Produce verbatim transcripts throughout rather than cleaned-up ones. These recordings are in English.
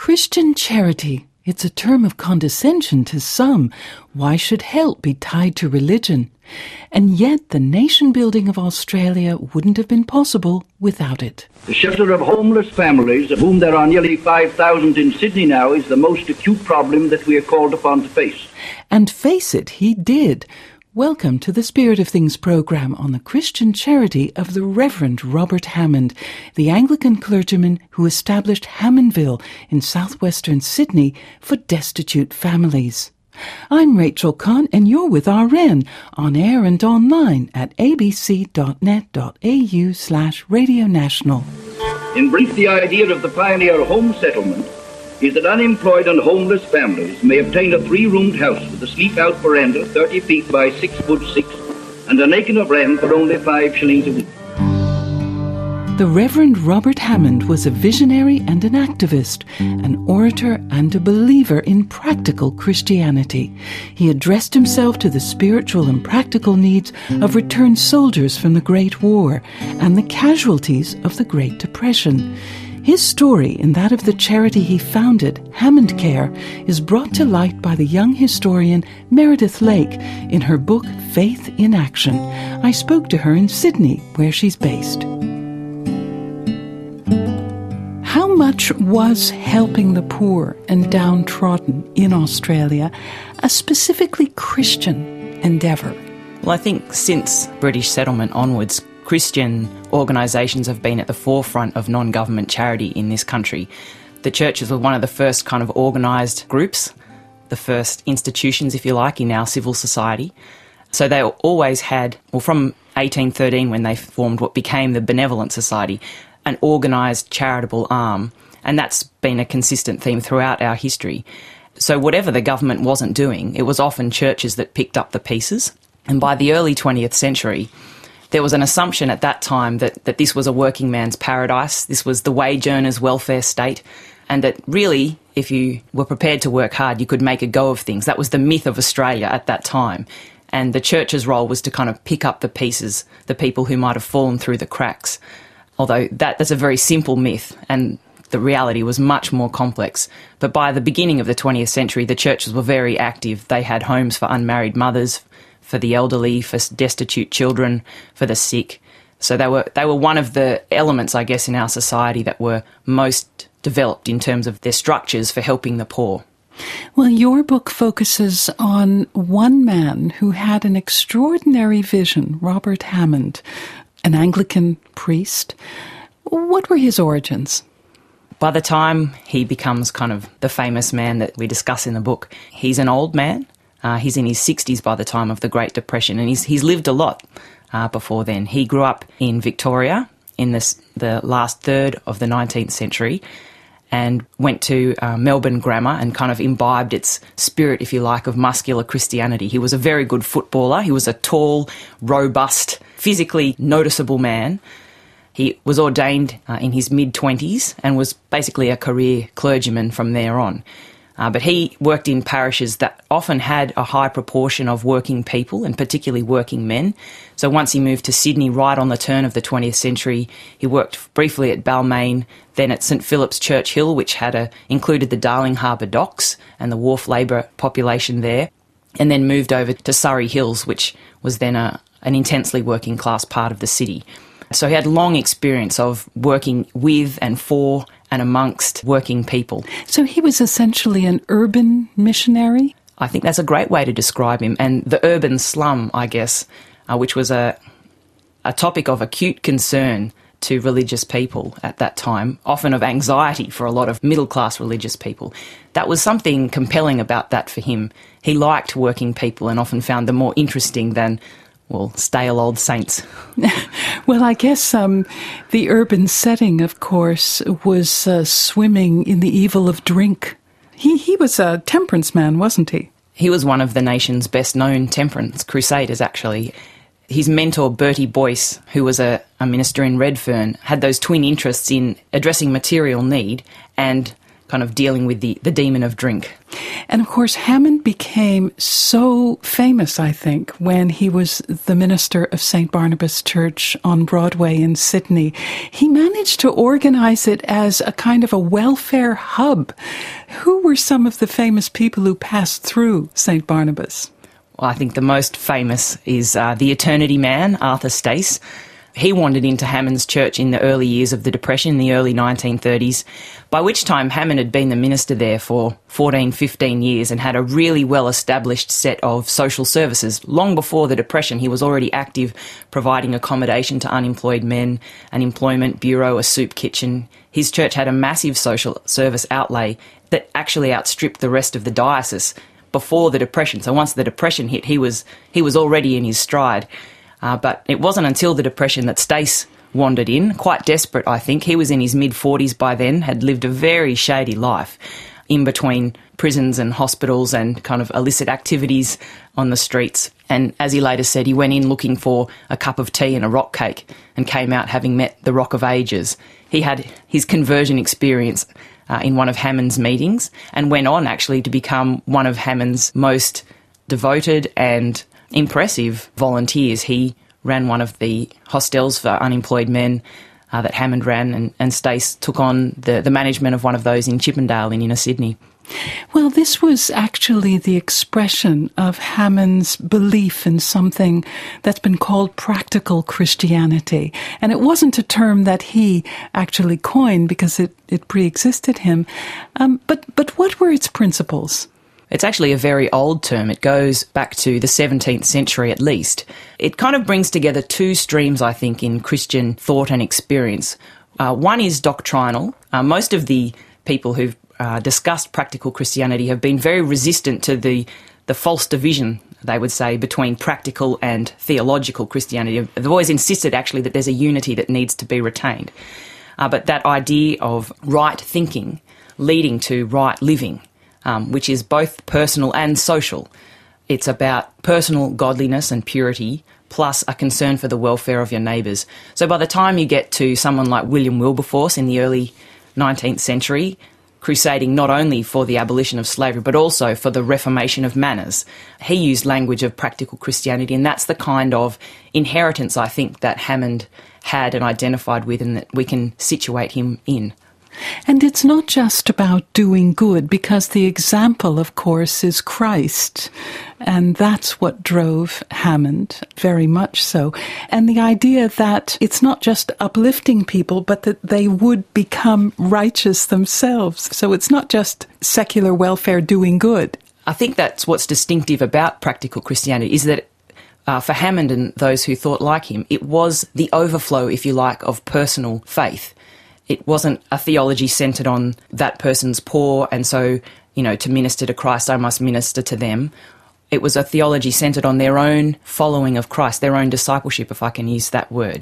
Christian charity. It's a term of condescension to some. Why should help be tied to religion? And yet the nation-building of Australia wouldn't have been possible without it. The shelter of homeless families, of whom there are nearly five thousand in Sydney now, is the most acute problem that we are called upon to face. And face it, he did. Welcome to the Spirit of Things programme on the Christian charity of the Reverend Robert Hammond, the Anglican clergyman who established Hammondville in southwestern Sydney for destitute families. I'm Rachel Conn, and you're with R N, on air and online at abc.net.au slash Radio National. In brief, the idea of the pioneer home settlement is that unemployed and homeless families may obtain a three-roomed house with a sleep-out veranda thirty feet by six foot six and an acre of land for only five shillings a week. The Reverend Robert Hammond was a visionary and an activist, an orator and a believer in practical Christianity. He addressed himself to the spiritual and practical needs of returned soldiers from the Great War and the casualties of the Great Depression. His story and that of the charity he founded, Hammond Care, is brought to light by the young historian Meredith Lake in her book Faith in Action. I spoke to her in Sydney, where she's based. How much was helping the poor and downtrodden in Australia a specifically Christian endeavour? Well, I think since British settlement onwards, Christian organisations have been at the forefront of non-government charity in this country. The churches were one of the first kind of organised groups, the first institutions, if you like, in our civil society. So they always had, well, from eighteen thirteen when they formed what became the Benevolent Society, an organised charitable arm, and that's been a consistent theme throughout our history. So whatever the government wasn't doing, it was often churches that picked up the pieces. And by the early twentieth century, there was an assumption at that time that, that this was a working man's paradise, this was the wage earner's welfare state, and that really, if you were prepared to work hard, you could make a go of things. That was the myth of Australia at that time. And the church's role was to kind of pick up the pieces, the people who might have fallen through the cracks. Although that, that's a very simple myth, and the reality was much more complex. But by the beginning of the twentieth century, the churches were very active. They had homes for unmarried mothers, for the elderly, for destitute children, for the sick. So they were they were one of the elements, I guess, in our society that were most developed in terms of their structures for helping the poor. Well, your book focuses on one man who had an extraordinary vision, Robert Hammond, an Anglican priest. What were his origins? By the time he becomes kind of the famous man that we discuss in the book, he's an old man. Uh, he's in his sixties by the time of the Great Depression, and he's he's lived a lot uh, before then. He grew up in Victoria in this, the last third of the nineteenth century, and went to uh, Melbourne Grammar and kind of imbibed its spirit, if you like, of muscular Christianity. He was a very good footballer. He was a tall, robust, physically noticeable man. He was ordained uh, in his mid-twenties and was basically a career clergyman from there on. Uh, but he worked in parishes that often had a high proportion of working people, and particularly working men. So once he moved to Sydney right on the turn of the twentieth century, he worked briefly at Balmain, then at St Philip's Church Hill, which had a, included the Darling Harbour docks and the wharf labour population there, and then moved over to Surrey Hills, which was then a, an intensely working class part of the city. So he had long experience of working with and for and amongst working people. So he was essentially an urban missionary? I think that's a great way to describe him. And the urban slum, I guess, uh, which was a, a topic of acute concern to religious people at that time, often of anxiety for a lot of middle-class religious people. That was something compelling about that for him. He liked working people and often found them more interesting than, well, stale old saints. Well, I guess um, the urban setting, of course, was uh, swimming in the evil of drink. He he was a temperance man, wasn't he? He was one of the nation's best-known temperance crusaders, actually. His mentor, Bertie Boyce, who was a, a minister in Redfern, had those twin interests in addressing material need and kind of dealing with the, the demon of drink. And of course, Hammond became so famous, I think, when he was the minister of Saint Barnabas Church on Broadway in Sydney. He managed to organize it as a kind of a welfare hub. Who were some of the famous people who passed through Saint Barnabas? Well, I think the most famous is uh, the Eternity Man, Arthur Stace. He wandered into Hammond's church in the early years of the Depression, in the early nineteen thirties, by which time Hammond had been the minister there for fourteen, fifteen years and had a really well-established set of social services. Long before the Depression, he was already active, providing accommodation to unemployed men, an employment bureau, a soup kitchen. His church had a massive social service outlay that actually outstripped the rest of the diocese before the Depression. So once the Depression hit, he was he was already in his stride. Uh, but it wasn't until the Depression that Stace wandered in, quite desperate, I think. He was in his mid-forties by then, had lived a very shady life in between prisons and hospitals and kind of illicit activities on the streets. And as he later said, he went in looking for a cup of tea and a rock cake and came out having met the Rock of Ages. He had his conversion experience uh, in one of Hammond's meetings and went on actually to become one of Hammond's most devoted and impressive volunteers. He ran one of the hostels for unemployed men uh, that Hammond ran, and, and Stace took on the, the management of one of those in Chippendale in inner Sydney. Well, this was actually the expression of Hammond's belief in something that's been called practical Christianity. And it wasn't a term that he actually coined because it, it pre-existed him. Um, but, but what were its principles? It's actually a very old term. It goes back to the seventeenth century at least. It kind of brings together two streams, I think, in Christian thought and experience. Uh, one is doctrinal. Uh, most of the people who've uh, discussed practical Christianity have been very resistant to the, the false division, they would say, between practical and theological Christianity. They've always insisted, actually, that there's a unity that needs to be retained. Uh, but that idea of right thinking leading to right living, Um, which is both personal and social. It's about personal godliness and purity, plus a concern for the welfare of your neighbours. So by the time you get to someone like William Wilberforce in the early nineteenth century, crusading not only for the abolition of slavery, but also for the reformation of manners, he used language of practical Christianity, and that's the kind of inheritance, I think, that Hammond had and identified with and that we can situate him in. And it's not just about doing good, because the example, of course, is Christ. And that's what drove Hammond, very much so. And the idea that it's not just uplifting people, but that they would become righteous themselves. So it's not just secular welfare doing good. I think that's what's distinctive about practical Christianity, is that uh, for Hammond and those who thought like him, it was the overflow, if you like, of personal faith. It wasn't a theology centred on that person's poor, and so, you know, to minister to Christ, I must minister to them. It was a theology centred on their own following of Christ, their own discipleship, if I can use that word.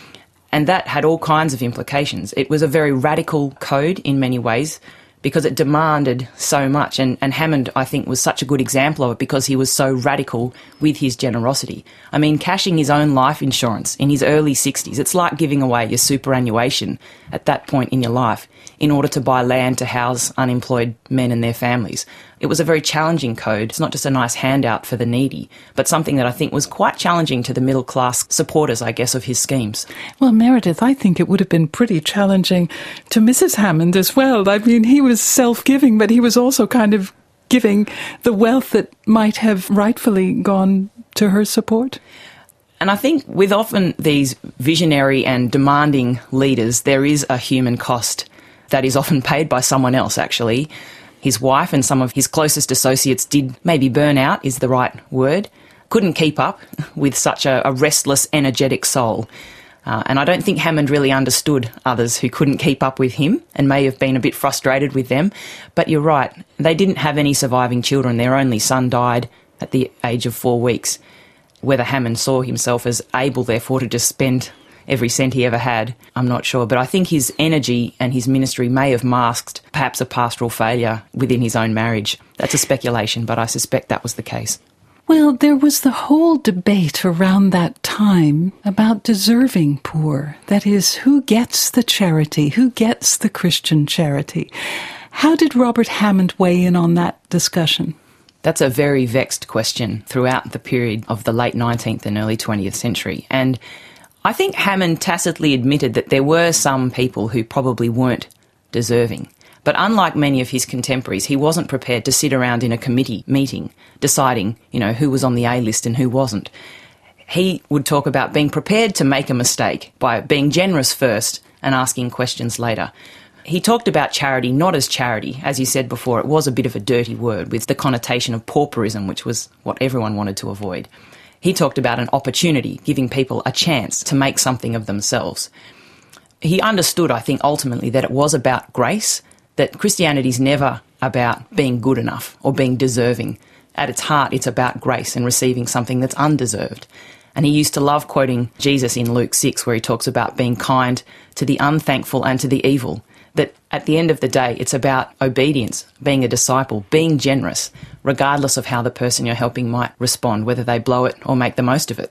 And that had all kinds of implications. It was a very radical code in many ways because it demanded so much. And, and Hammond, I think, was such a good example of it because he was so radical with his generosity. I mean, cashing his own life insurance in his early sixties, it's like giving away your superannuation at that point in your life in order to buy land to house unemployed men and their families. It was a very challenging code. It's not just a nice handout for the needy, but something that I think was quite challenging to the middle-class supporters, I guess, of his schemes. Well, Meredith, I think it would have been pretty challenging to Missus Hammond as well. I mean, he was self-giving, but he was also kind of giving the wealth that might have rightfully gone to her support. And I think with often these visionary and demanding leaders, there is a human cost that is often paid by someone else, actually. His wife and some of his closest associates did maybe burn out, is the right word, couldn't keep up with such a, a restless, energetic soul. Uh, and I don't think Hammond really understood others who couldn't keep up with him and may have been a bit frustrated with them. But you're right, they didn't have any surviving children. Their only son died at the age of four weeks. Whether Hammond saw himself as able, therefore, to just spend every cent he ever had, I'm not sure. But I think his energy and his ministry may have masked perhaps a pastoral failure within his own marriage. That's a speculation, but I suspect that was the case. Well, there was the whole debate around that time about deserving poor. That is, who gets the charity? Who gets the Christian charity? How did Robert Hammond weigh in on that discussion? That's a very vexed question throughout the period of the late nineteenth and early twentieth century. And I think Hammond tacitly admitted that there were some people who probably weren't deserving. But unlike many of his contemporaries, he wasn't prepared to sit around in a committee meeting deciding, you know, who was on the A list and who wasn't. He would talk about being prepared to make a mistake by being generous first and asking questions later. He talked about charity not as charity. As you said before, it was a bit of a dirty word with the connotation of pauperism, which was what everyone wanted to avoid. He talked about an opportunity, giving people a chance to make something of themselves. He understood, I think, ultimately that it was about grace, that Christianity is never about being good enough or being deserving. At its heart, it's about grace and receiving something that's undeserved. And he used to love quoting Jesus in Luke six, where he talks about being kind to the unthankful and to the evil. That at the end of the day, it's about obedience, being a disciple, being generous, regardless of how the person you're helping might respond, whether they blow it or make the most of it.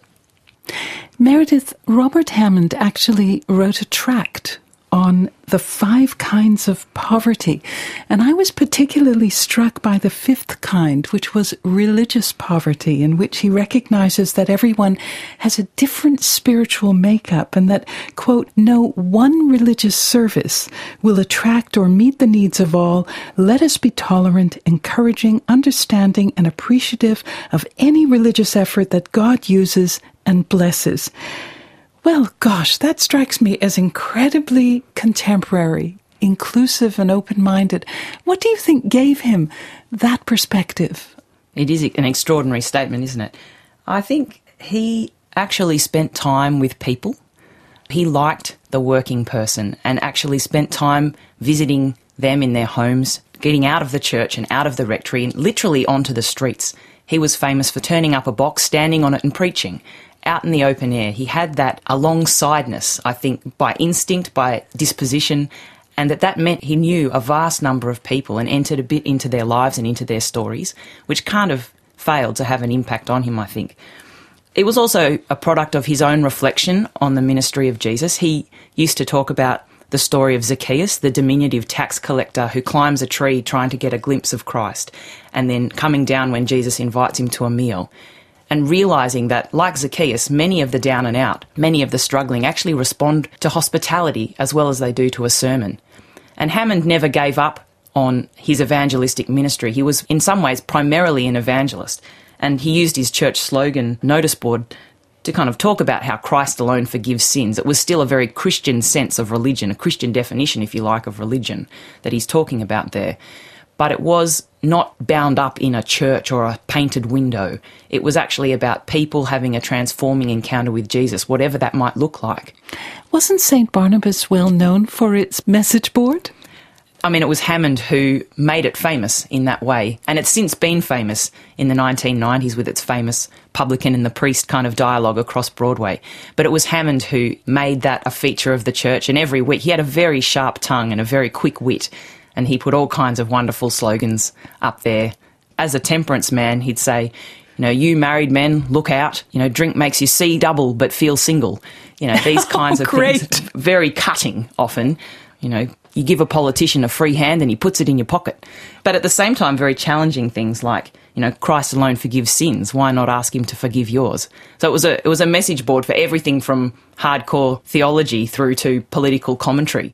Meredith, Robert Hammond actually wrote a tract on the five kinds of poverty. And I was particularly struck by the fifth kind, which was religious poverty, in which he recognizes that everyone has a different spiritual makeup and that, quote, no one religious service will attract or meet the needs of all. Let us be tolerant, encouraging, understanding, and appreciative of any religious effort that God uses and blesses. Well, gosh, that strikes me as incredibly contemporary, inclusive and open-minded. What do you think gave him that perspective? It is an extraordinary statement, isn't it? I think he actually spent time with people. He liked the working person and actually spent time visiting them in their homes, getting out of the church and out of the rectory and literally onto the streets. He was famous for turning up a box, standing on it and preaching. Out in the open air. He had that alongsideness, I think, by instinct, by disposition, and that that meant he knew a vast number of people and entered a bit into their lives and into their stories, which kind of failed to have an impact on him, I think. It was also a product of his own reflection on the ministry of Jesus. He used to talk about the story of Zacchaeus, the diminutive tax collector who climbs a tree trying to get a glimpse of Christ, and then coming down when Jesus invites him to a meal. And realising that, like Zacchaeus, many of the down and out, many of the struggling actually respond to hospitality as well as they do to a sermon. And Hammond never gave up on his evangelistic ministry. He was in some ways primarily an evangelist, and he used his church slogan notice board to kind of talk about how Christ alone forgives sins. It was still a very Christian sense of religion, a Christian definition, if you like, of religion that he's talking about there. But it was not bound up in a church or a painted window. It was actually about people having a transforming encounter with Jesus, whatever that might look like. Wasn't Saint Barnabas well known for its message board? I mean, it was Hammond who made it famous in that way, and it's since been famous in the nineteen nineties with its famous publican and the priest kind of dialogue across Broadway. But it was Hammond who made that a feature of the church, and every week he had a very sharp tongue and a very quick wit, and he put all kinds of wonderful slogans up there. As a temperance man, he'd say, you know, you married men, look out. You know, drink makes you see double but feel single. You know, these kinds oh, of great. things. Very cutting often. You know, you give a politician a free hand and he puts it in your pocket. But at the same time, very challenging things like, you know, Christ alone forgives sins. Why not ask him to forgive yours? So it was a it was a message board for everything from hardcore theology through to political commentary.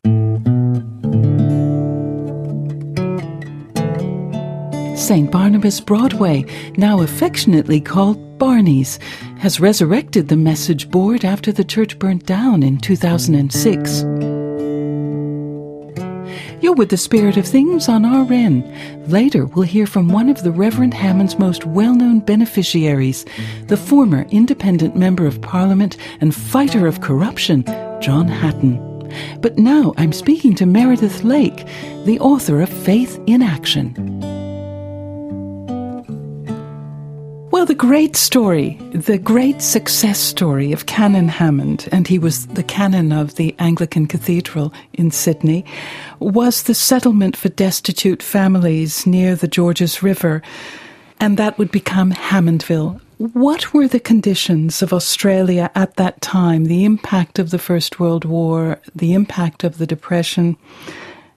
Saint Barnabas Broadway, now affectionately called Barney's, has resurrected the message board after the church burnt down in two thousand six. You're with the Spirit of Things on R N. Later, we'll hear from one of the Reverend Hammond's most well-known beneficiaries, the former independent Member of Parliament and fighter of corruption, John Hatton. But now I'm speaking to Meredith Lake, the author of Faith in Action. Well, the great story, the great success story of Canon Hammond, and he was the canon of the Anglican Cathedral in Sydney, was the settlement for destitute families near the Georges River, and that would become Hammondville. What were the conditions of Australia at that time, the impact of the First World War, the impact of the Depression?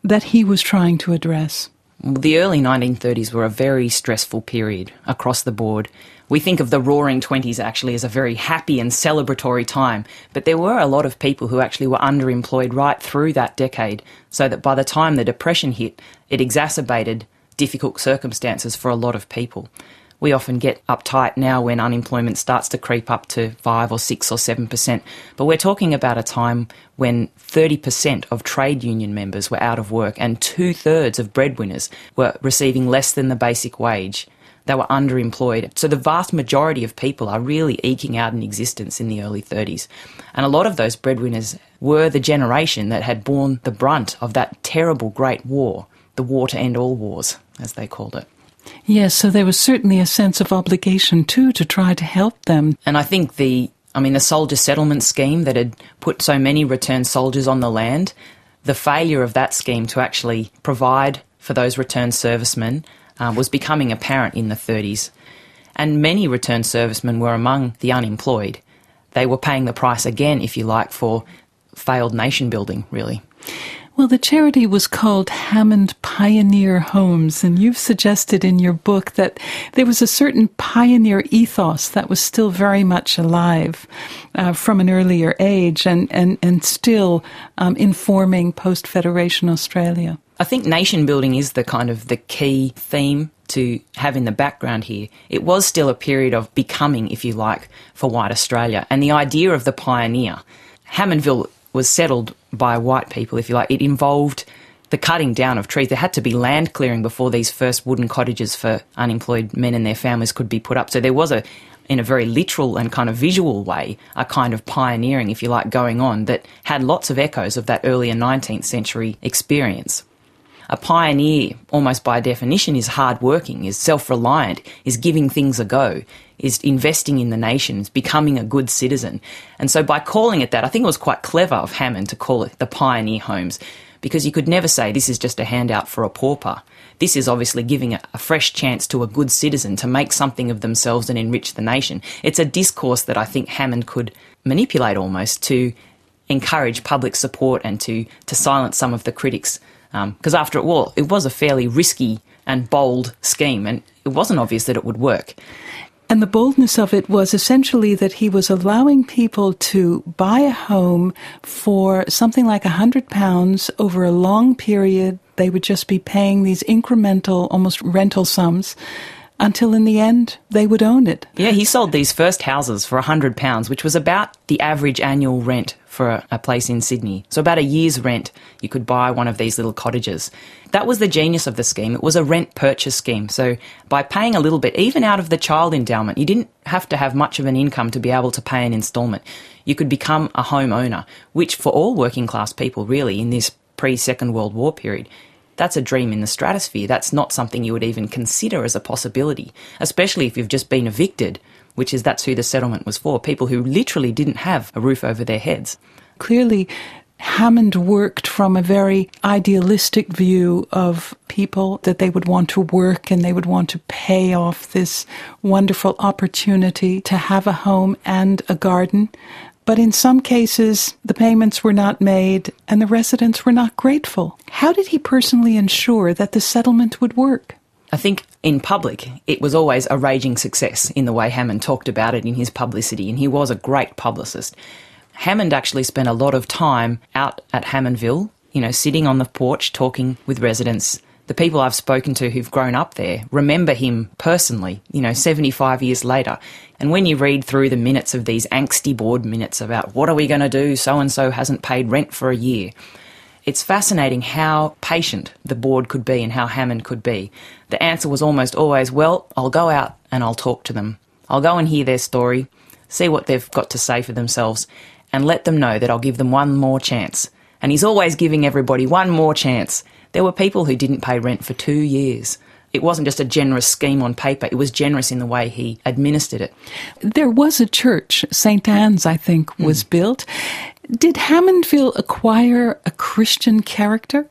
that he was trying to address? The early nineteen thirties were a very stressful period across the board. We think of the Roaring Twenties actually as a very happy and celebratory time, but there were a lot of people who actually were underemployed right through that decade, so that by the time the Depression hit, it exacerbated difficult circumstances for a lot of people. We often get uptight now when unemployment starts to creep up to five or six or seven percent, but we're talking about a time when thirty percent of trade union members were out of work and two-thirds of breadwinners were receiving less than the basic wage. They were underemployed. So the vast majority of people are really eking out an existence in the early thirties. And a lot of those breadwinners were the generation that had borne the brunt of that terrible Great War, the war to end all wars, as they called it. Yes, so there was certainly a sense of obligation too to try to help them. And I think the, I mean, the soldier settlement scheme that had put so many returned soldiers on the land, the failure of that scheme to actually provide for those returned servicemen uh, was becoming apparent in the thirties. And many returned servicemen were among the unemployed. They were paying the price again, if you like, for failed nation building, really. Well, the charity was called Hammond Pioneer Homes, and you've suggested in your book that there was a certain pioneer ethos that was still very much alive uh, from an earlier age and, and, and still um, informing post-Federation Australia. I think nation building is the kind of the key theme to have in the background here. It was still a period of becoming, if you like, for white Australia. And the idea of the pioneer, Hammondville was settled by white people, if you like. It involved the cutting down of trees. There had to be land clearing before these first wooden cottages for unemployed men and their families could be put up. So there was a, in a very literal and kind of visual way, a kind of pioneering, if you like, going on that had lots of echoes of that earlier nineteenth century experience. A pioneer, almost by definition, is hard-working, is self-reliant, is giving things a go, is investing in the nation, is becoming a good citizen. And so by calling it that, I think it was quite clever of Hammond to call it the Pioneer Homes, because you could never say this is just a handout for a pauper. This is obviously giving a, a fresh chance to a good citizen to make something of themselves and enrich the nation. It's a discourse that I think Hammond could manipulate almost to encourage public support and to, to silence some of the critics. Because um, after all, it was a fairly risky and bold scheme, and it wasn't obvious that it would work. And the boldness of it was essentially that he was allowing people to buy a home for something like one hundred pounds over a long period. They would just be paying these incremental, almost rental sums, until in the end they would own it. Yeah, he sold these first houses for one hundred pounds, which was about the average annual rent for a, a place in Sydney. So about a year's rent, you could buy one of these little cottages. That was the genius of the scheme. It was a rent purchase scheme. So by paying a little bit, even out of the child endowment, you didn't have to have much of an income to be able to pay an instalment. You could become a homeowner, which for all working class people really in this pre-Second World War period, that's a dream in the stratosphere. That's not something you would even consider as a possibility, especially if you've just been evicted, which is that's who the settlement was for, people who literally didn't have a roof over their heads. Clearly, Hammond worked from a very idealistic view of people, that they would want to work and they would want to pay off this wonderful opportunity to have a home and a garden. But in some cases, the payments were not made and the residents were not grateful. How did he personally ensure that the settlement would work? I think in public, it was always a raging success in the way Hammond talked about it in his publicity, and he was a great publicist. Hammond actually spent a lot of time out at Hammondville, you know, sitting on the porch talking with residents. The people I've spoken to who've grown up there remember him personally, you know, seventy-five years later. And when you read through the minutes of these angsty board minutes about what are we going to do, so-and-so hasn't paid rent for a year, it's fascinating how patient the board could be and how Hammond could be. The answer was almost always, well, I'll go out and I'll talk to them. I'll go and hear their story, see what they've got to say for themselves, and let them know that I'll give them one more chance. And he's always giving everybody one more chance. There were people who didn't pay rent for two years. It wasn't just a generous scheme on paper. It was generous in the way he administered it. There was a church, Saint Anne's, I think, was mm. built. Did Hammondville acquire a Christian character?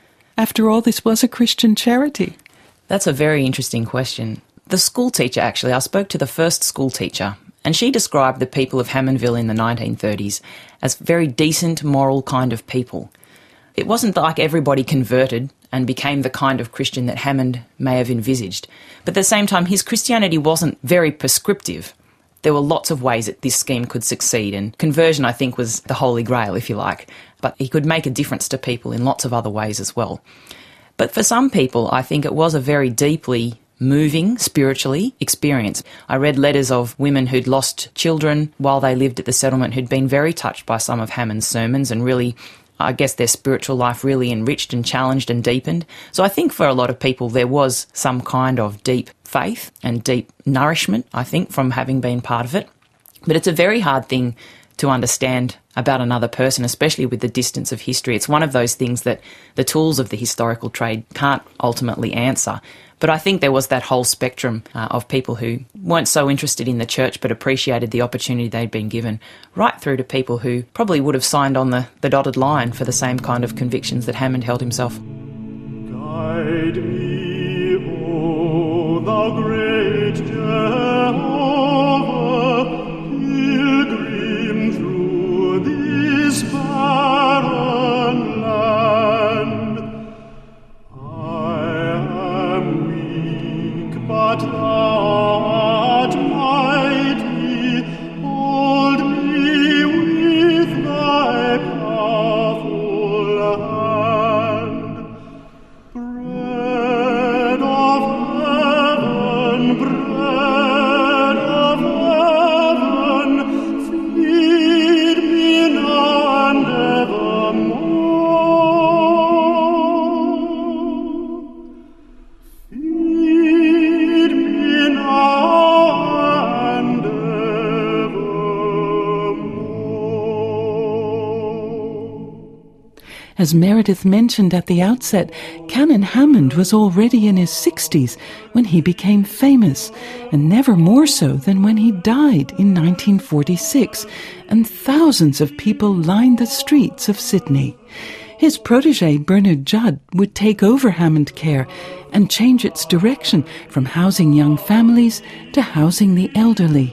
After all, this was a Christian charity. That's a very interesting question. The school teacher, actually, I spoke to the first school teacher, and she described the people of Hammondville in the nineteen thirties as very decent, moral kind of people. It wasn't like everybody converted and became the kind of Christian that Hammond may have envisaged. But at the same time, his Christianity wasn't very prescriptive. There were lots of ways that this scheme could succeed, and conversion, I think, was the holy grail, if you like. But he could make a difference to people in lots of other ways as well. But for some people, I think it was a very deeply moving, spiritually, experience. I read letters of women who'd lost children while they lived at the settlement who'd been very touched by some of Hammond's sermons and really, I guess, their spiritual life really enriched and challenged and deepened. So I think for a lot of people there was some kind of deep faith and deep nourishment, I think, from having been part of it. But it's a very hard thing to understand about another person, especially with the distance of history. It's one of those things that the tools of the historical trade can't ultimately answer. But I think there was that whole spectrum uh, of people who weren't so interested in the church but appreciated the opportunity they'd been given, right through to people who probably would have signed on the, the dotted line for the same kind of convictions that Hammond held himself. Guide me, O thou great Jehovah, pilgrim through this barren land. I am weak, but thou art mighty. Hold me with thy powerful hand. Bread of heaven, bread of heaven, feed me now and evermore. Feed me now and evermore. As Meredith mentioned at the outset, Canon Hammond was already in his sixties when he became famous, and never more so than when he died in nineteen forty-six, and thousands of people lined the streets of Sydney. His protege, Bernard Judd, would take over Hammond Care and change its direction from housing young families to housing the elderly.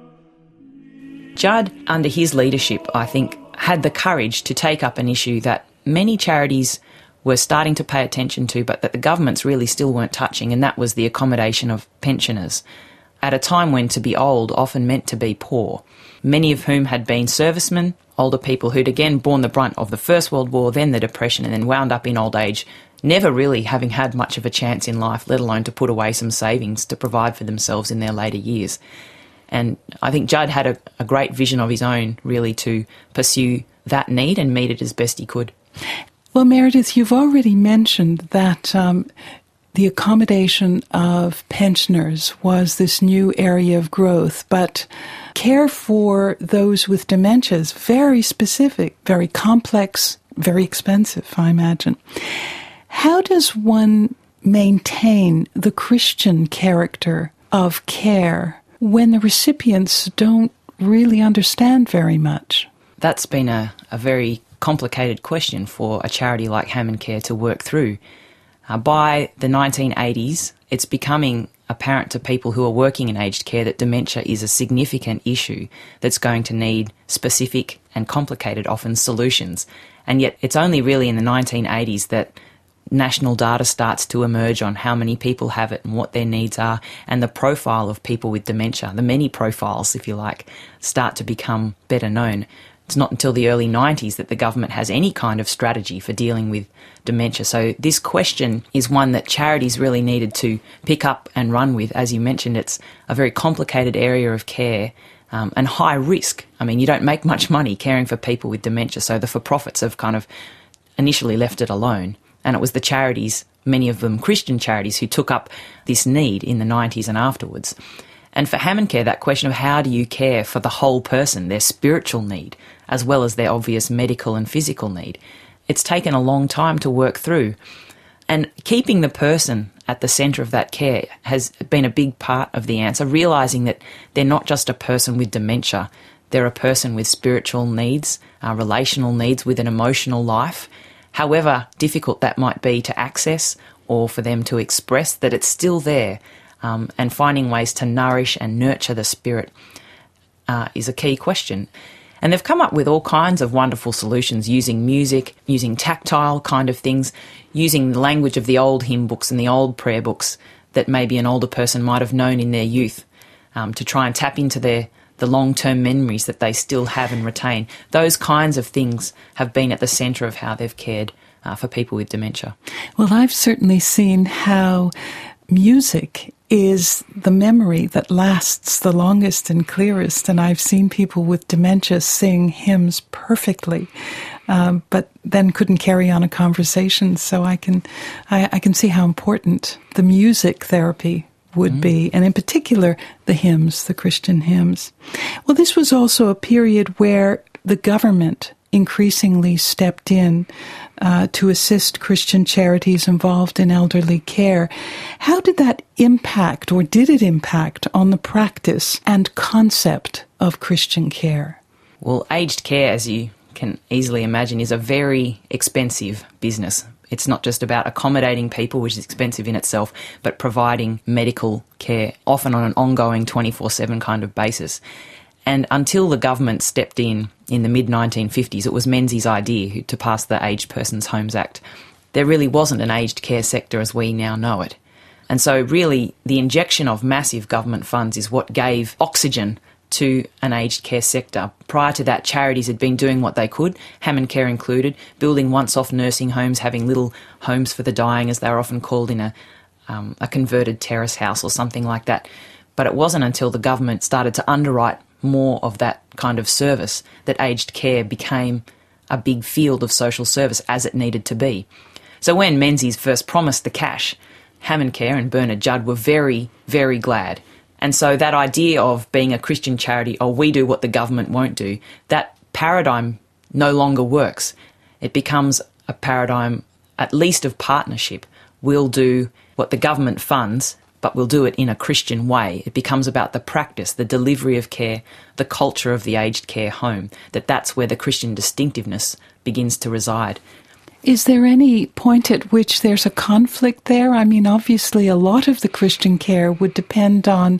Judd, under his leadership, I think, had the courage to take up an issue that many charities were starting to pay attention to, but that the governments really still weren't touching, and that was the accommodation of pensioners, at a time when to be old often meant to be poor, many of whom had been servicemen, older people who'd again borne the brunt of the First World War, then the Depression, and then wound up in old age, never really having had much of a chance in life, let alone to put away some savings to provide for themselves in their later years. And I think Judd had a, a great vision of his own, really, to pursue that need and meet it as best he could. Well, Meredith, you've already mentioned that um, the accommodation of pensioners was this new area of growth, but care for those with dementia is very specific, very complex, very expensive, I imagine. How does one maintain the Christian character of care when the recipients don't really understand very much? That's been a, a very complicated question for a charity like Hammond Care to work through. Uh, by the nineteen eighties, it's becoming apparent to people who are working in aged care that dementia is a significant issue that's going to need specific and complicated, often, solutions. And yet it's only really in the nineteen eighties that national data starts to emerge on how many people have it and what their needs are, and the profile of people with dementia, the many profiles, if you like, start to become better known. It's not until the early nineties that the government has any kind of strategy for dealing with dementia. So this question is one that charities really needed to pick up and run with. As you mentioned, it's a very complicated area of care um, and high risk. I mean, you don't make much money caring for people with dementia, so the for-profits have kind of initially left it alone. And it was the charities, many of them Christian charities, who took up this need in the nineties and afterwards. And for Hammond Care, that question of how do you care for the whole person, their spiritual need, as well as their obvious medical and physical need, it's taken a long time to work through. And keeping the person at the centre of that care has been a big part of the answer, realising that they're not just a person with dementia, they're a person with spiritual needs, uh, relational needs, with an emotional life. However difficult that might be to access or for them to express, that it's still there. Um, and finding ways to nourish and nurture the spirit uh, is a key question. And they've come up with all kinds of wonderful solutions using music, using tactile kind of things, using the language of the old hymn books and the old prayer books that maybe an older person might have known in their youth, um, to try and tap into their the long-term memories that they still have and retain. Those kinds of things have been at the centre of how they've cared uh, for people with dementia. Well, I've certainly seen how music is the memory that lasts the longest and clearest, and I've seen people with dementia sing hymns perfectly, um, but then couldn't carry on a conversation. So I can, I, I can see how important the music therapy would mm. be, and in particular the hymns, the Christian hymns. Well, this was also a period where the government increasingly stepped in uh, to assist Christian charities involved in elderly care. How did that impact, or did it impact, on the practice and concept of Christian care? Well, aged care, as you can easily imagine, is a very expensive business. It's not just about accommodating people, which is expensive in itself, but providing medical care, often on an ongoing twenty-four seven kind of basis. And until the government stepped in in the mid nineteen fifties, it was Menzies' idea to pass the Aged Persons Homes Act. There really wasn't an aged care sector as we now know it. And so really the injection of massive government funds is what gave oxygen to an aged care sector. Prior to that, charities had been doing what they could, Hammond Care included, building once-off nursing homes, having little homes for the dying, as they were often called, in a, um, a converted terrace house or something like that. But it wasn't until the government started to underwrite more of that kind of service that aged care became a big field of social service, as it needed to be. So when Menzies first promised the cash, Hammond Care and Bernard Judd were very, very glad. And so that idea of being a Christian charity, or we do what the government won't do, that paradigm no longer works. It becomes a paradigm, at least of partnership. We'll do what the government funds, but we'll do it in a Christian way. It becomes about the practice, the delivery of care, the culture of the aged care home, that that's where the Christian distinctiveness begins to reside. Is there any point at which there's a conflict there? I mean, obviously a lot of the Christian care would depend on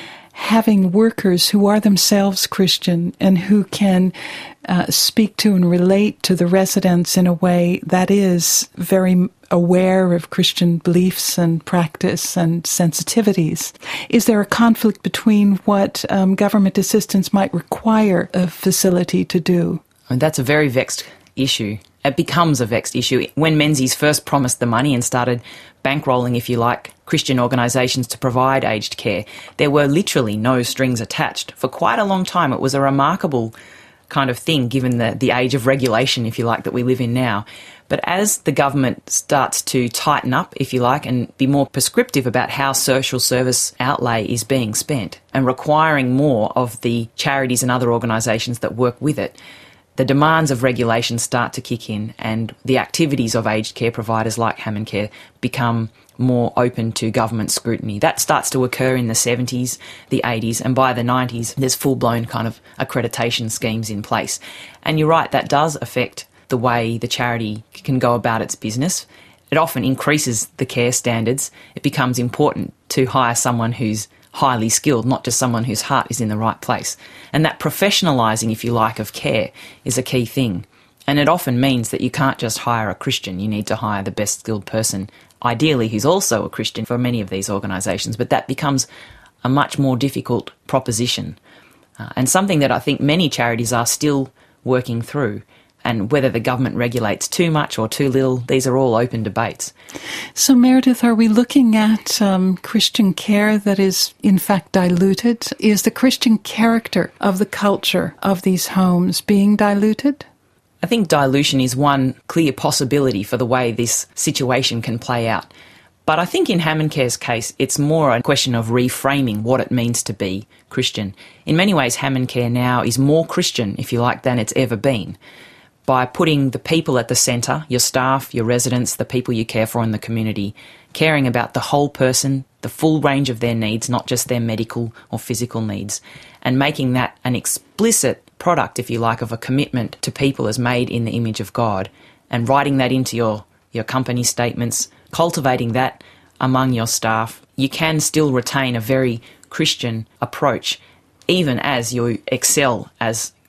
having workers who are themselves Christian and who can uh, speak to and relate to the residents in a way that is very aware of Christian beliefs and practice and sensitivities. Is there a conflict between what um, government assistance might require a facility to do? And that's a very vexed issue. It becomes a vexed issue. When Menzies first promised the money and started bankrolling, if you like, Christian organisations to provide aged care, there were literally no strings attached. For quite a long time, it was a remarkable kind of thing, given the, the age of regulation, if you like, that we live in now. But as the government starts to tighten up, if you like, and be more prescriptive about how social service outlay is being spent, and requiring more of the charities and other organisations that work with it, the demands of regulation start to kick in, and the activities of aged care providers like Hammond Care become more open to government scrutiny. That starts to occur in the seventies, the eighties, and by the nineties, there's full-blown kind of accreditation schemes in place. And you're right, that does affect the way the charity can go about its business. It often increases the care standards. It becomes important to hire someone who's highly skilled, not just someone whose heart is in the right place. And that professionalising, if you like, of care is a key thing. And it often means that you can't just hire a Christian. You need to hire the best skilled person, ideally who's also a Christian for many of these organisations. But that becomes a much more difficult proposition, uh, and something that I think many charities are still working through. And whether the government regulates too much or too little, these are all open debates. So, Meredith, are we looking at um, Christian care that is, in fact, diluted? Is the Christian character of the culture of these homes being diluted? I think dilution is one clear possibility for the way this situation can play out. But I think in Hammond Care's case, it's more a question of reframing what it means to be Christian. In many ways, Hammond Care now is more Christian, if you like, than it's ever been, by putting the people at the centre, your staff, your residents, the people you care for in the community, caring about the whole person, the full range of their needs, not just their medical or physical needs, and making that an explicit product, if you like, of a commitment to people as made in the image of God, and writing that into your, your company statements, cultivating that among your staff. You can still retain a very Christian approach, even as you excel as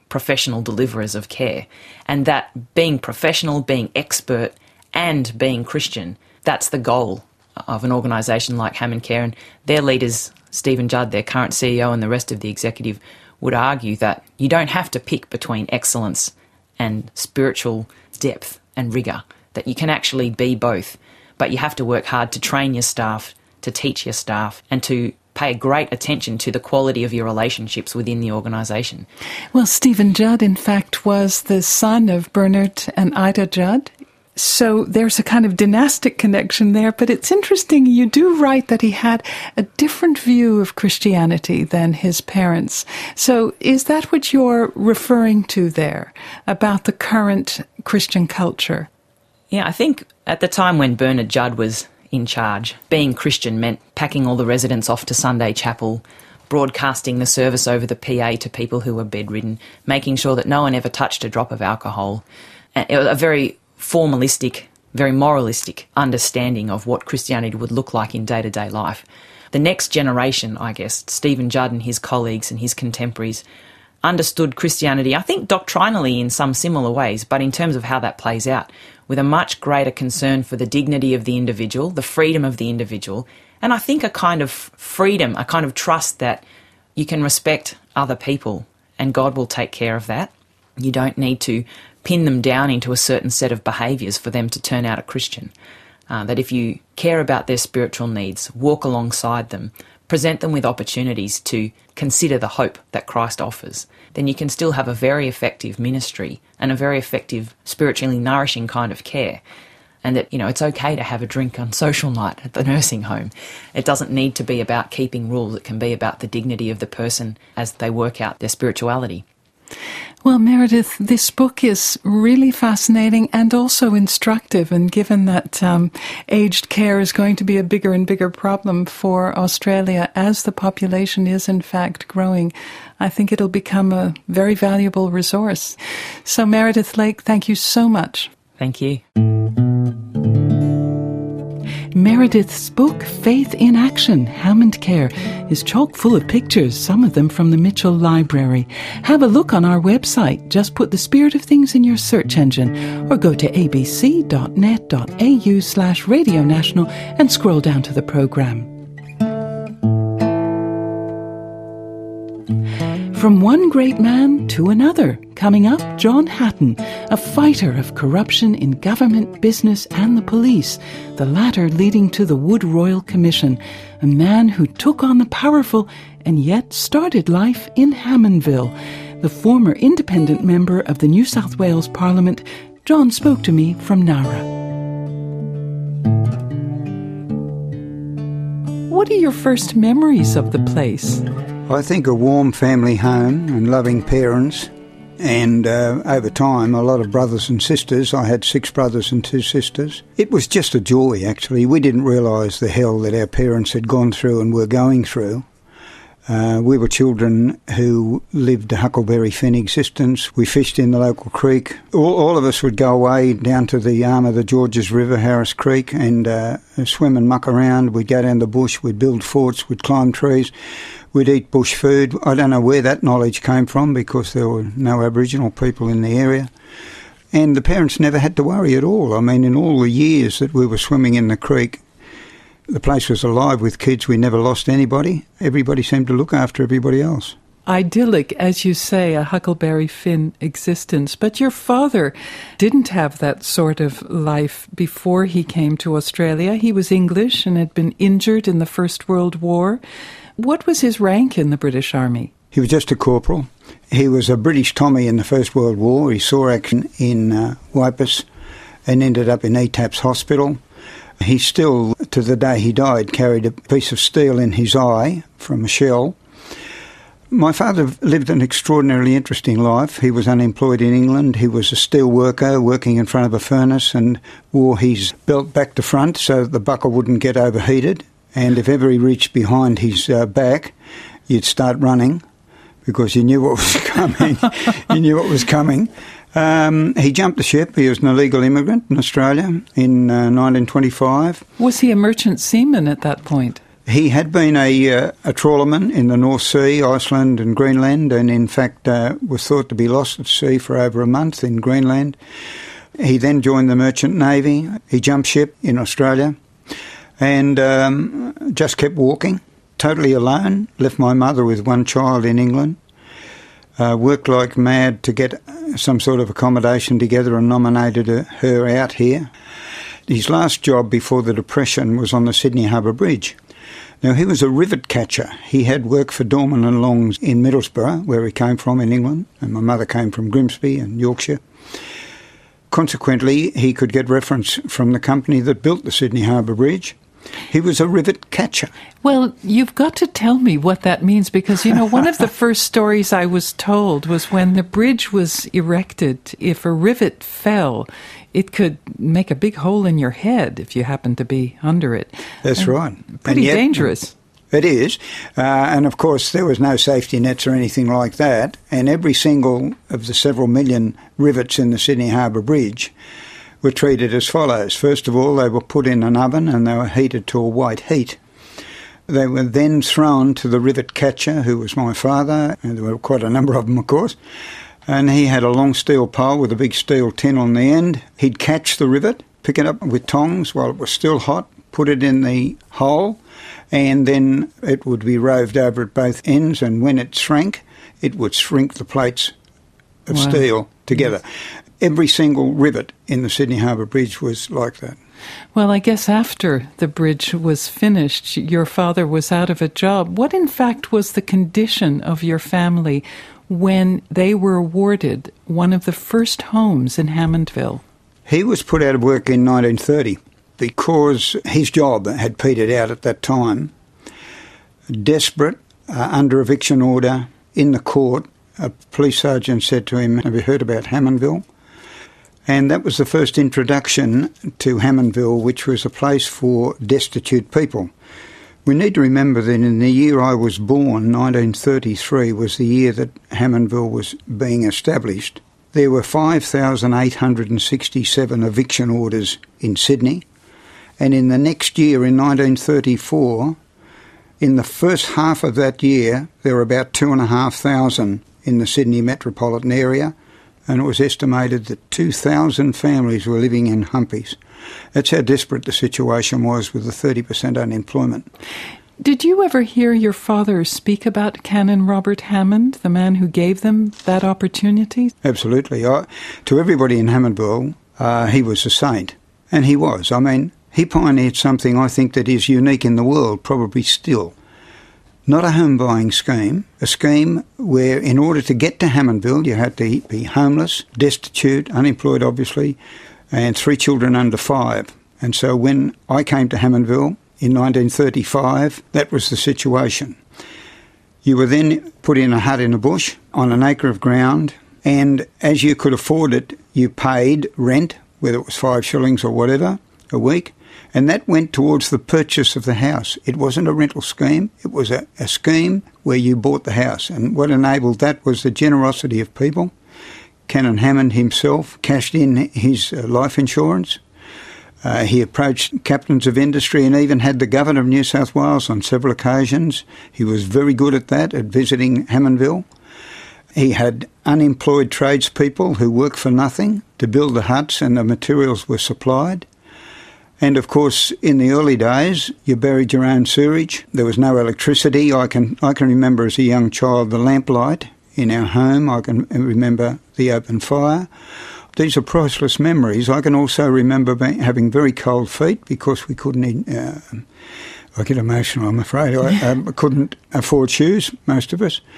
professional deliverers of care, and that being professional, being expert and being Christian, that's the goal of an organisation like Hammond Care. And their leaders, Stephen Judd, their current C E O, and the rest of the executive would argue that you don't have to pick between excellence and spiritual depth and rigour, that you can actually be both, but you have to work hard to train your staff, to teach your staff, and to pay great attention to the quality of your relationships within the organisation. Well, Stephen Judd, in fact, was the son of Bernard and Ida Judd. So there's a kind of dynastic connection there, but it's interesting, you do write that he had a different view of Christianity than his parents. So is that what you're referring to there, about the current Christian culture? Yeah, I think at the time when Bernard Judd was in charge, being Christian meant packing all the residents off to Sunday chapel, broadcasting the service over the P A to people who were bedridden, making sure that no one ever touched a drop of alcohol. It was a very formalistic, very moralistic understanding of what Christianity would look like in day-to-day life. The next generation, I guess, Stephen Judd and his colleagues and his contemporaries, understood Christianity, I think doctrinally in some similar ways, but in terms of how that plays out, with a much greater concern for the dignity of the individual, the freedom of the individual, and I think a kind of freedom, a kind of trust that you can respect other people and God will take care of that. You don't need to pin them down into a certain set of behaviours for them to turn out a Christian. Uh, that if you care about their spiritual needs, walk alongside them, present them with opportunities to consider the hope that Christ offers, then you can still have a very effective ministry and a very effective, spiritually nourishing kind of care. And that, you know, it's okay to have a drink on social night at the nursing home. It doesn't need to be about keeping rules. It can be about the dignity of the person as they work out their spirituality. Well, Meredith, this book is really fascinating and also instructive, and given that um, aged care is going to be a bigger and bigger problem for Australia as the population is in fact growing, I think it'll become a very valuable resource. So Meredith Lake, thank you so much. Thank you. Meredith's book, Faith in Action, Hammond Care, is chock full of pictures, some of them from the Mitchell Library. Have a look on our website. Just put the Spirit of Things in your search engine or go to abc.net.au slash Radio National and scroll down to the programme. From one great man to another. Coming up, John Hatton, a fighter of corruption in government, business and the police, the latter leading to the Wood Royal Commission, a man who took on the powerful and yet started life in Hammondville. The former independent member of the New South Wales Parliament, John spoke to me from Nowra. What are your first memories of the place? I think a warm family home and loving parents, and uh, over time a lot of brothers and sisters. I had six brothers and two sisters. It was just a joy, actually. We didn't realise the hell that our parents had gone through and were going through. Uh, we were children who lived a Huckleberry Finn existence. We fished in the local creek. All, all of us would go away down to the arm of the Georges River, Harris Creek, and uh, swim and muck around. We'd go down the bush, we'd build forts, we'd climb trees, we'd eat bush food. I don't know where that knowledge came from because there were no Aboriginal people in the area. And the parents never had to worry at all. I mean, in all the years that we were swimming in the creek, the place was alive with kids. We never lost anybody. Everybody seemed to look after everybody else. Idyllic, as you say, a Huckleberry Finn existence. But your father didn't have that sort of life before he came to Australia. He was English and had been injured in the First World War. What was his rank in the British Army? He was just a corporal. He was a British Tommy in the First World War. He saw action in uh, Wipus and ended up in E TAPS Hospital. He still, to the day he died, carried a piece of steel in his eye from a shell. My father lived an extraordinarily interesting life. He was unemployed in England. He was a steel worker working in front of a furnace and wore his belt back to front so that the buckle wouldn't get overheated. And if ever he reached behind his uh, back, you'd start running because you knew what was coming. You knew what was coming. Um, he jumped the ship. He was an illegal immigrant in Australia in uh, nineteen twenty-five. Was he a merchant seaman at that point? He had been a, uh, a trawlerman in the North Sea, Iceland and Greenland, and in fact uh, was thought to be lost at sea for over a month in Greenland. He then joined the Merchant Navy. He jumped ship in Australia and um, just kept walking, totally alone, left my mother with one child in England, uh, worked like mad to get some sort of accommodation together and nominated her out here. His last job before the Depression was on the Sydney Harbour Bridge. Now, he was a rivet catcher. He had worked for Dorman and Longs in Middlesbrough, where he came from in England, and my mother came from Grimsby in Yorkshire. Consequently, he could get reference from the company that built the Sydney Harbour Bridge. He was a rivet catcher. Well, you've got to tell me what that means, because, you know, one of the first stories I was told was when the bridge was erected, if a rivet fell, it could make a big hole in your head if you happened to be under it. That's and right. Pretty yet, dangerous. It is. Uh, and, of course, there was no safety nets or anything like that. And every single of the several million rivets in the Sydney Harbour Bridge were treated as follows. First of all, they were put in an oven and they were heated to a white heat. They were then thrown to the rivet catcher, who was my father, and there were quite a number of them, of course, and he had a long steel pole with a big steel tin on the end. He'd catch the rivet, pick it up with tongs while it was still hot, put it in the hole, and then it would be roved over at both ends, and when it shrank, it would shrink the plates of wow. steel together. Yes. Every single rivet in the Sydney Harbour Bridge was like that. Well, I guess after the bridge was finished, your father was out of a job. What, in fact, was the condition of your family when they were awarded one of the first homes in Hammondville? He was put out of work in nineteen thirty because his job had petered out at that time. Desperate, uh, under eviction order, in the court, a police sergeant said to him, "Have you heard about Hammondville?" And that was the first introduction to Hammondville, which was a place for destitute people. We need to remember that in the year I was born, nineteen thirty-three, was the year that Hammondville was being established. There were five thousand eight hundred sixty-seven eviction orders in Sydney. And in the next year, in nineteen thirty-four, in the first half of that year, there were about two and a half thousand in the Sydney metropolitan area, and it was estimated that two thousand families were living in humpies. That's how desperate the situation was with the thirty percent unemployment. Did you ever hear your father speak about Canon Robert Hammond, the man who gave them that opportunity? Absolutely. I, to everybody in Hammondville, uh, he was a saint, and he was. I mean, he pioneered something I think that is unique in the world, probably still. Not a home buying scheme, a scheme where in order to get to Hammondville you had to be homeless, destitute, unemployed obviously, and three children under five. And so when I came to Hammondville in nineteen thirty-five, that was the situation. You were then put in a hut in a bush on an acre of ground, and as you could afford it, you paid rent, whether it was five shillings or whatever, a week, and that went towards the purchase of the house. It wasn't a rental scheme. It was a, a scheme where you bought the house. And what enabled that was the generosity of people. Canon Hammond himself cashed in his uh, life insurance. Uh, he approached captains of industry and even had the Governor of New South Wales on several occasions. He was very good at that, at visiting Hammondville. He had unemployed tradespeople who worked for nothing to build the huts, and the materials were supplied. And, of course, in the early days, you buried your own sewage. There was no electricity. I can I can remember as a young child the lamplight in our home. I can remember the open fire. These are priceless memories. I can also remember being, having very cold feet because we couldn't... Uh, I get emotional, I'm afraid. I um, couldn't afford shoes, most of us.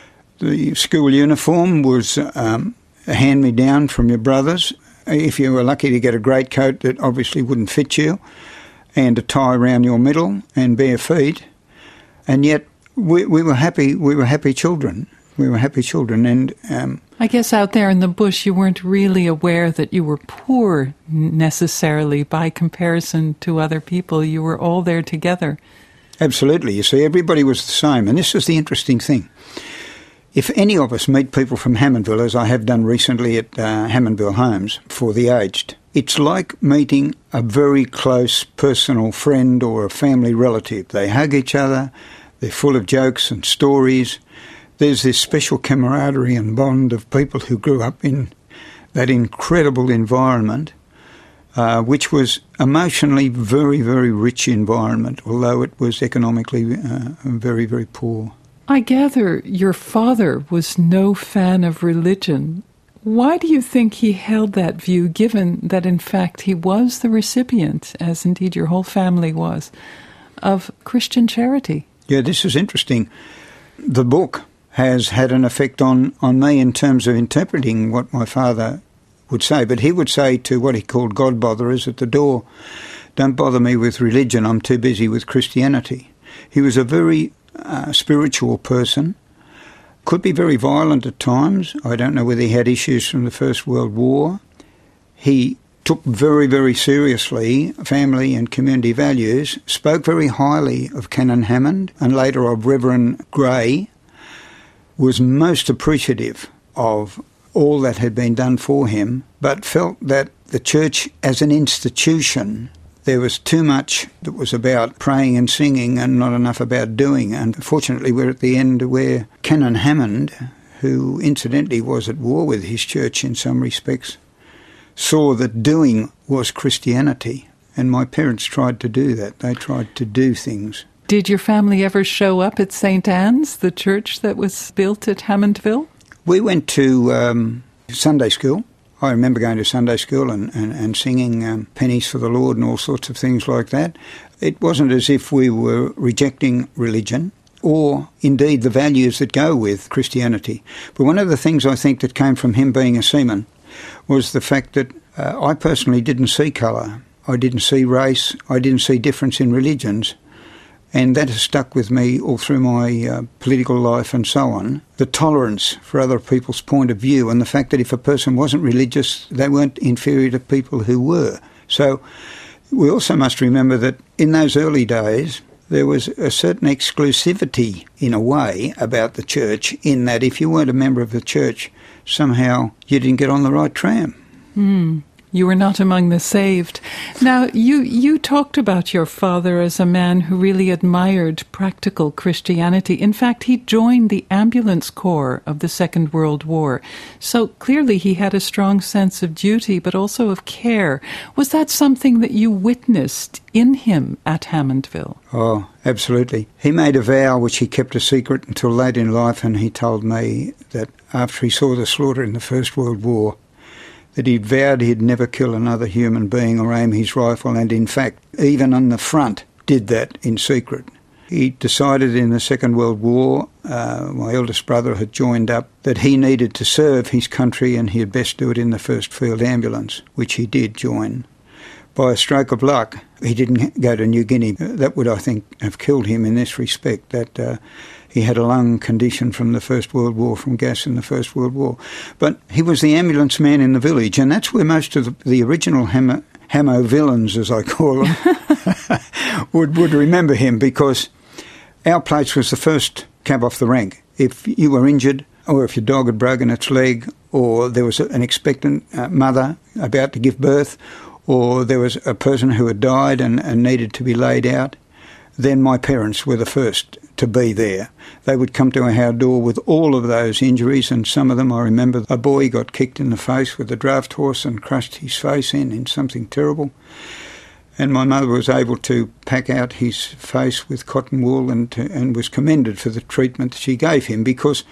The school uniform was um, a hand-me-down from your brothers. If you were lucky to get a great coat that obviously wouldn't fit you, and a tie around your middle, and bare feet, and yet we, we were happy. We were happy children. We were happy children, and um, I guess out there in the bush, you weren't really aware that you were poor necessarily by comparison to other people. You were all there together. Absolutely. You see, everybody was the same, and this is the interesting thing. If any of us meet people from Hammondville, as I have done recently at uh, Hammondville Homes for the Aged, It's like meeting a very close personal friend or a family relative. They hug each other, they're full of jokes and stories. There's this special camaraderie and bond of people who grew up in that incredible environment, uh, which was emotionally very, very rich environment, although it was economically uh, very, very poor. I gather your father was no fan of religion. Why do you think he held that view, given that in fact he was the recipient, as indeed your whole family was, of Christian charity? Yeah, this is interesting. The book has had an effect on, on me in terms of interpreting what my father would say. But he would say to what he called God botherers at the door, don't bother me with religion, I'm too busy with Christianity. He was a very uh, spiritual person, could be very violent at times. I don't know whether he had issues from the First World War. He took very, very seriously family and community values, spoke very highly of Canon Hammond and later of Reverend Gray, was most appreciative of all that had been done for him, but felt that the church as an institution, there was too much that was about praying and singing and not enough about doing. And fortunately, we're at the end where Canon Hammond, who incidentally was at war with his church in some respects, saw that doing was Christianity. And my parents tried to do that. They tried to do things. Did your family ever show up at Saint Anne's, the church that was built at Hammondville? We went to um, Sunday school. I remember going to Sunday school and, and, and singing um, pennies for the Lord and all sorts of things like that. It wasn't as if we were rejecting religion or indeed the values that go with Christianity. But one of the things I think that came from him being a seaman was the fact that uh, I personally didn't see colour. I didn't see race. I didn't see difference in religions. And that has stuck with me all through my uh, political life and so on. The tolerance for other people's point of view and the fact that if a person wasn't religious, they weren't inferior to people who were. So we also must remember that in those early days, there was a certain exclusivity, in a way, about the church, in that if you weren't a member of the church, somehow you didn't get on the right tram. Hmm. You were not among the saved. Now, you, you talked about your father as a man who really admired practical Christianity. In fact, he joined the ambulance corps of the Second World War. So clearly he had a strong sense of duty, but also of care. Was that something that you witnessed in him at Hammondville? Oh, absolutely. He made a vow which he kept a secret until late in life, and he told me that after he saw the slaughter in the First World War, that he'd vowed he'd never kill another human being or aim his rifle, and in fact, even on the front, did that in secret. He decided in the Second World War, uh, my eldest brother had joined up, that he needed to serve his country and he had best do it in the first Field Ambulance, which he did join. By a stroke of luck, he didn't go to New Guinea. That would, I think, have killed him in this respect, that uh, he had a lung condition from the First World War, from gas in the First World War. But he was the ambulance man in the village, and that's where most of the, the original Hamo, Hamo villains, as I call them, would, would remember him, because our place was the first cab off the rank. If you were injured, or if your dog had broken its leg, or there was an expectant uh, mother about to give birth, or there was a person who had died and, and needed to be laid out, then my parents were the first to be there. They would come to our door with all of those injuries, and some of them, I remember a boy got kicked in the face with a draft horse and crushed his face in, in something terrible. And my mother was able to pack out his face with cotton wool and, to, and was commended for the treatment she gave him, because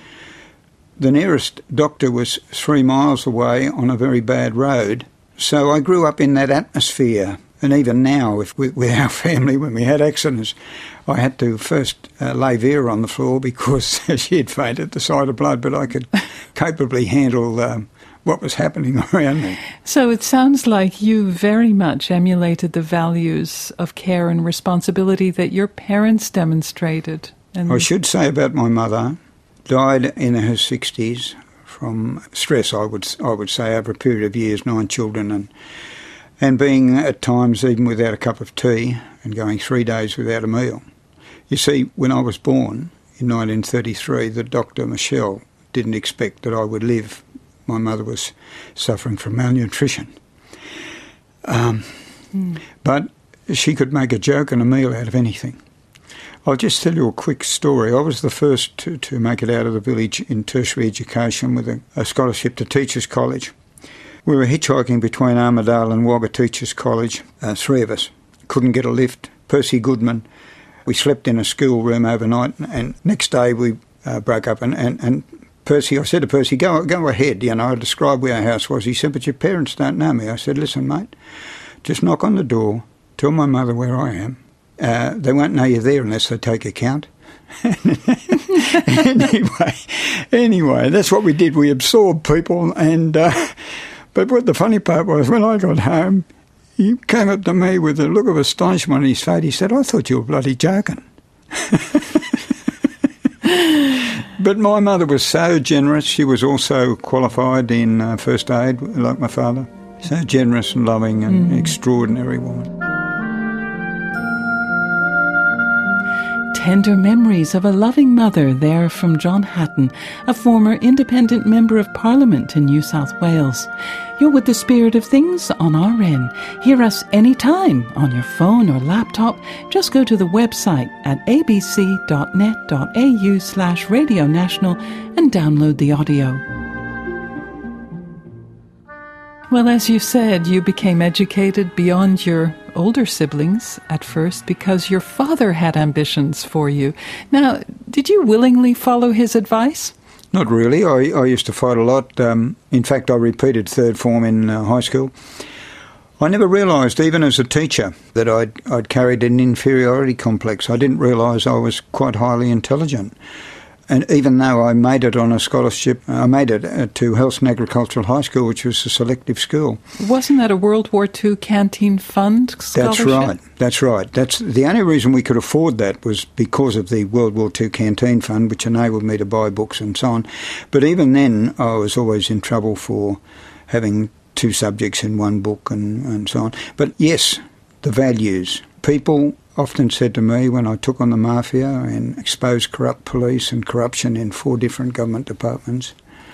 the nearest doctor was three miles away on a very bad road. So I grew up in that atmosphere. And even now, if, with, with our family, when we had accidents, I had to first uh, lay Vera on the floor because she had fainted at the sight of blood, but I could capably handle um, what was happening around me. So it sounds like you very much emulated the values of care and responsibility that your parents demonstrated. And I should say about my mother, died in her sixties from stress, I would I would say, over a period of years, nine children, and and being at times even without a cup of tea and going three days without a meal. You see, when I was born in nineteen thirty-three, the doctor, Michelle, didn't expect that I would live. My mother was suffering from malnutrition. Um, mm. But she could make a joke and a meal out of anything. I'll just tell you a quick story. I was the first to, to make it out of the village in tertiary education with a, a scholarship to Teachers College. We were hitchhiking between Armidale and Wagga Teachers College, uh, three of us. Couldn't get a lift. Percy Goodman. We slept in a school room overnight, and, and next day we uh, broke up. And, and, and Percy, I said to Percy, go go ahead, you know, I described where our house was. He said, but your parents don't know me. I said, listen, mate, just knock on the door, tell my mother where I am. Uh, they won't know you're there unless they take account. anyway, anyway, that's what we did. We absorbed people, and uh, but what the funny part was, when I got home, he came up to me with a look of astonishment on his face. He said, I thought you were bloody joking. But my mother was so generous. She was also qualified in uh, first aid, like my father. So generous and loving and mm. extraordinary woman. Tender memories of a loving mother there from John Hatton, a former independent member of Parliament in New South Wales. You're with the Spirit of Things on R N. Hear us anytime on your phone or laptop. Just go to the website at abc.net.au slash Radio National and download the audio. Well, as you said, you became educated beyond your older siblings at first because your father had ambitions for you. Now, did you willingly follow his advice? Not really. I, I used to fight a lot. Um, in fact, I repeated third form in uh, high school. I never realised, even as a teacher, that I'd, I'd carried an inferiority complex. I didn't realise I was quite highly intelligent. And even though I made it on a scholarship, I made it to Helston Agricultural High School, which was a selective school. Wasn't that a World War Two canteen fund scholarship? That's right. That's right. That's the only reason we could afford that was because of the World War Two canteen fund, which enabled me to buy books and so on. But even then, I was always in trouble for having two subjects in one book and, and so on. But yes, the values. People often said to me when I took on the mafia and exposed corrupt police and corruption in four different government departments.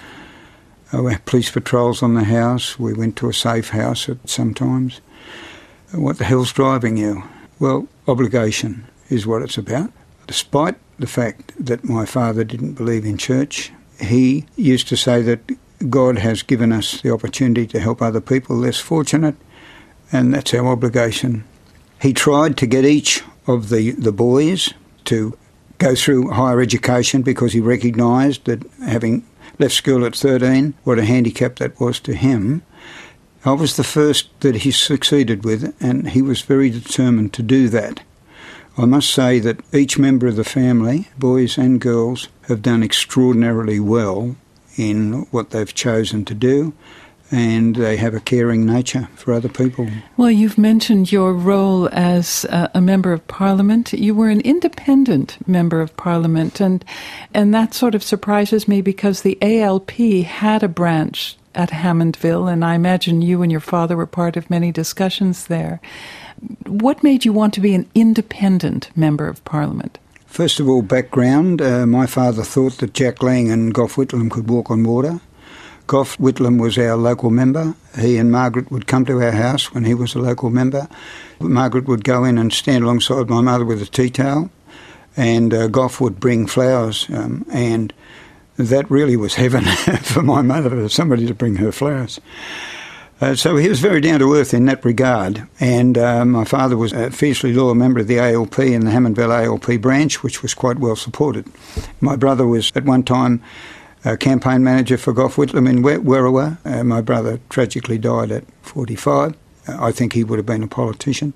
We had police patrols on the house. We went to a safe house at sometimes. What the hell's driving you? Well, obligation is what it's about. Despite the fact that my father didn't believe in church, he used to say that God has given us the opportunity to help other people less fortunate, and that's our obligation. He tried to get each of the, the boys to go through higher education because he recognised that having left school at thirteen, what a handicap that was to him. I was the first that he succeeded with, and he was very determined to do that. I must say that each member of the family, boys and girls, have done extraordinarily well in what they've chosen to do, and they have a caring nature for other people. Well, you've mentioned your role as uh, a Member of Parliament. You were an independent Member of Parliament, and and that sort of surprises me because the A L P had a branch at Hammondville, and I imagine you and your father were part of many discussions there. What made you want to be an independent Member of Parliament? First of all, background. Uh, my father thought that Jack Lang and Gough Whitlam could walk on water. Gough Whitlam was our local member. He and Margaret would come to our house when he was a local member. Margaret would go in and stand alongside my mother with a tea towel, and uh, Gough would bring flowers, um, and that really was heaven for my mother, for somebody to bring her flowers. Uh, so he was very down to earth in that regard, and uh, my father was a fiercely loyal member of the A L P and the Hammondville A L P branch, which was quite well supported. My brother was at one time a campaign manager for Gough Whitlam in Werriwa. Uh, my brother tragically died at forty-five. Uh, I think he would have been a politician.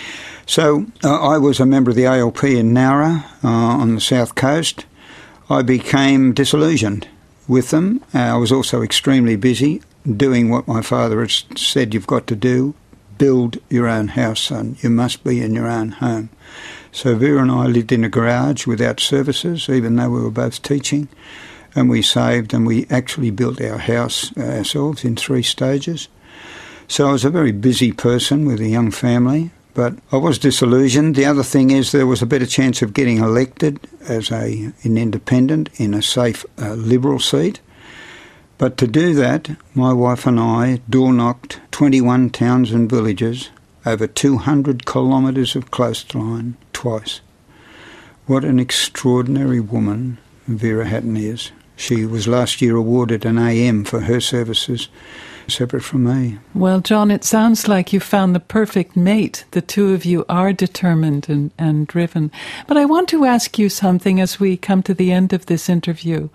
So uh, I was a member of the A L P in Nowra uh, on the south coast. I became disillusioned with them. Uh, I was also extremely busy doing what my father had said you've got to do. Build your own house, son. You must be in your own home. So Vera and I lived in a garage without services, even though we were both teaching. And we saved, and we actually built our house ourselves in three stages. So I was a very busy person with a young family, but I was disillusioned. The other thing is there was a better chance of getting elected as a an independent in a safe uh, Liberal seat. But to do that, my wife and I door-knocked twenty-one towns and villages, over two hundred kilometres of coastline, twice. What an extraordinary woman Vera Hatton is. She was last year awarded an A M for her services, separate from me. Well, John, it sounds like you found the perfect mate. The two of you are determined and, and driven. But I want to ask you something as we come to the end of this interview.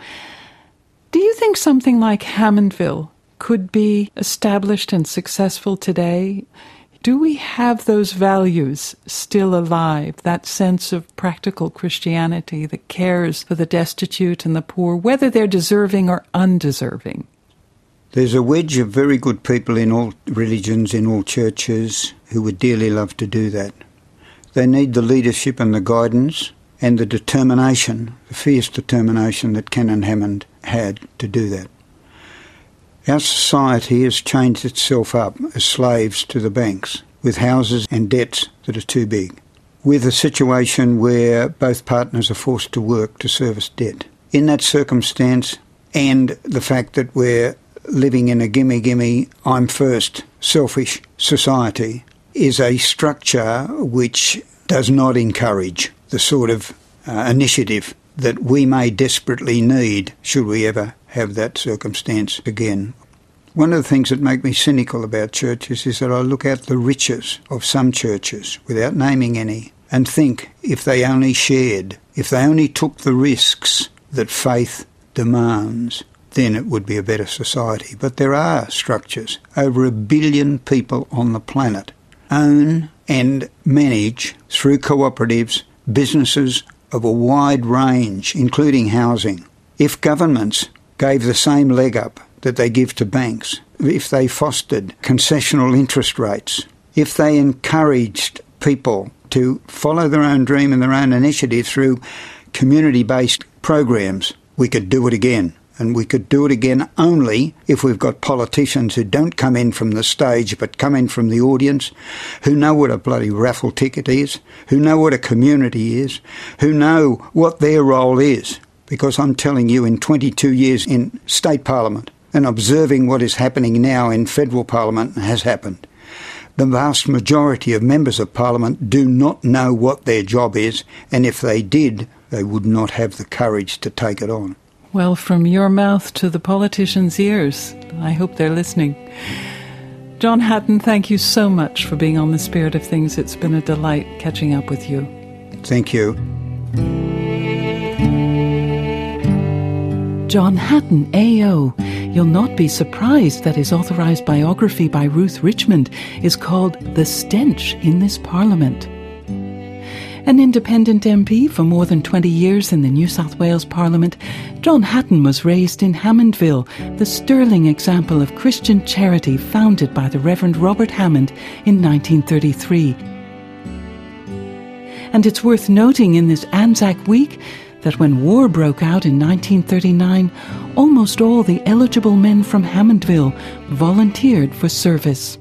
Do you think something like Hammondville could be established and successful today? Do we have those values still alive, that sense of practical Christianity that cares for the destitute and the poor, whether they're deserving or undeserving? There's a wedge of very good people in all religions, in all churches, who would dearly love to do that. They need the leadership and the guidance and the determination, the fierce determination that Canon Hammond had to do that. Our society has changed itself up as slaves to the banks, with houses and debts that are too big, with a situation where both partners are forced to work to service debt. In that circumstance, and the fact that we're living in a gimme-gimme, I'm first, selfish society, is a structure which does not encourage the sort of uh, initiative that we may desperately need should we ever have that circumstance again. One of the things that make me cynical about churches is that I look at the riches of some churches, without naming any, and think if they only shared, if they only took the risks that faith demands, then it would be a better society. But there are structures, over a billion people on the planet, own and manage, through cooperatives, businesses of a wide range, including housing. If governments gave the same leg up that they give to banks, if they fostered concessional interest rates, if they encouraged people to follow their own dream and their own initiative through community-based programs, we could do it again. And we could do it again only if we've got politicians who don't come in from the stage but come in from the audience, who know what a bloody raffle ticket is, who know what a community is, who know what their role is. Because I'm telling you, in twenty-two years in state parliament and observing what is happening now in federal parliament and has happened, the vast majority of members of parliament do not know what their job is, and if they did, they would not have the courage to take it on. Well, from your mouth to the politicians' ears, I hope they're listening. John Hatton, thank you so much for being on The Spirit of Things. It's been a delight catching up with you. Thank you. John Hatton, A O You'll not be surprised that his authorised biography by Ruth Richmond is called The Stench in This Parliament. An independent M P for more than twenty years in the New South Wales Parliament, John Hatton was raised in Hammondville, the sterling example of Christian charity founded by the Reverend Robert Hammond in nineteen thirty-three. And it's worth noting in this Anzac Week that when war broke out in nineteen thirty-nine, almost all the eligible men from Hammondville volunteered for service.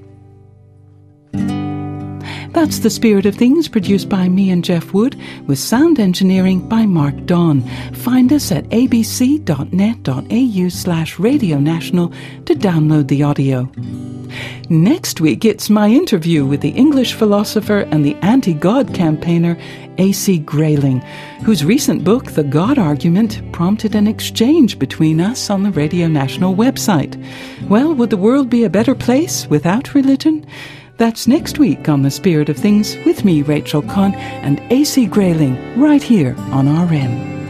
That's The Spirit of Things, produced by me and Jeff Wood, with sound engineering by Mark Don. Find us at abc.net.au slash Radio National to download the audio. Next week, it's my interview with the English philosopher and the anti-God campaigner A C Grayling, whose recent book, The God Argument, prompted an exchange between us on the Radio National website. Well, would the world be a better place without religion? That's next week on The Spirit of Things with me, Rachel Conn, and A C Grayling, right here on R N.